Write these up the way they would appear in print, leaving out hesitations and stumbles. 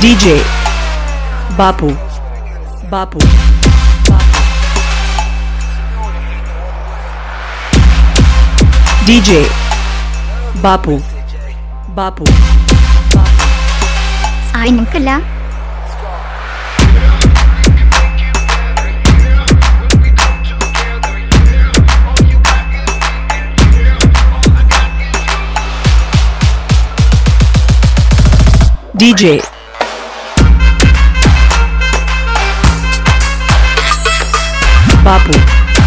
DJ Bapu Bapu DJ Bapu Bapu Ay nagkala. DJ Bapu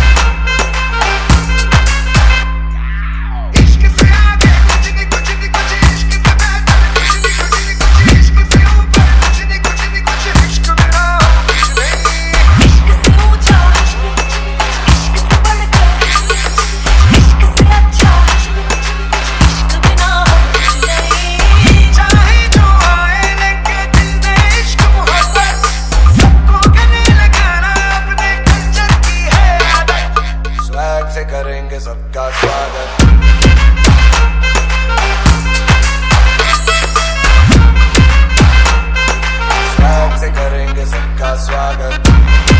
करेंगे सबका स्वागत swag से करेंगे सबका स्वागत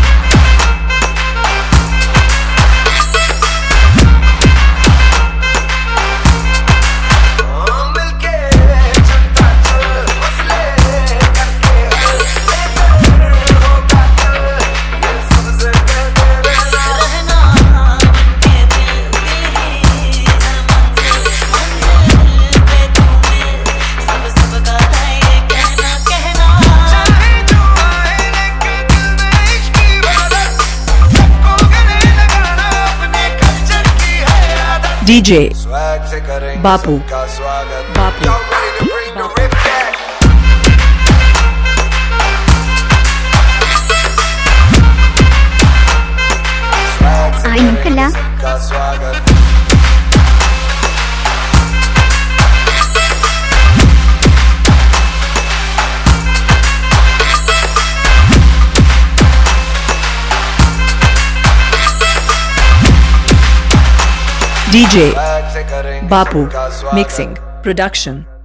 DJ स्वैग से करेंगे बापू सबका स्वागत बापू Ay nagkala. सबका स्वागत DJ स्वैग से करेंगे Bapu सबका स्वागत Mixing Production